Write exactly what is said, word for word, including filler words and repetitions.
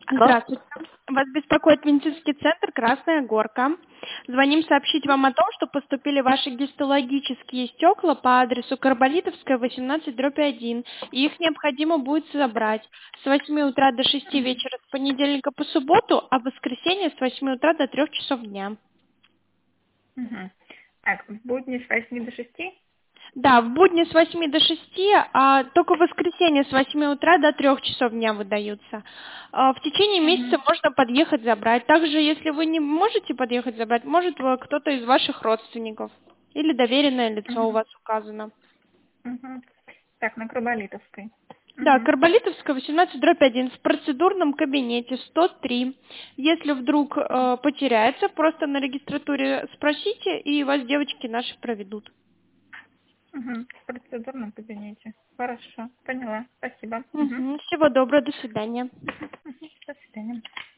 Алло? Здравствуйте. Вас беспокоит медицинский центр «Красная Горка». Звоним сообщить вам о том, что поступили ваши гистологические стекла по адресу Карболитовская, восемнадцать, дробь один, и их необходимо будет забрать с восьми утра до шести вечера с понедельника по субботу, а в воскресенье с восьми утра до трех часов дня. Угу. Так, в будни с восьми до шести? Да, в будни с восьми до шести, а только в воскресенье с восьми утра до трех часов дня выдаются. А, В течение месяца Угу. можно подъехать забрать. Также, если вы не можете подъехать забрать, может э, кто-то из ваших родственников или доверенное лицо у Угу. вас указано. Угу. Так, на Карболитовской. Да, Угу. Карболитовская, восемнадцать, дробь один, в процедурном кабинете сто три. Если вдруг э, потеряется, просто на регистратуре спросите, и вас девочки наши проведут. Угу. В процедурном кабинете. Хорошо, поняла. Спасибо. Угу. Мгм. Всего доброго, до свидания. Угу. До свидания.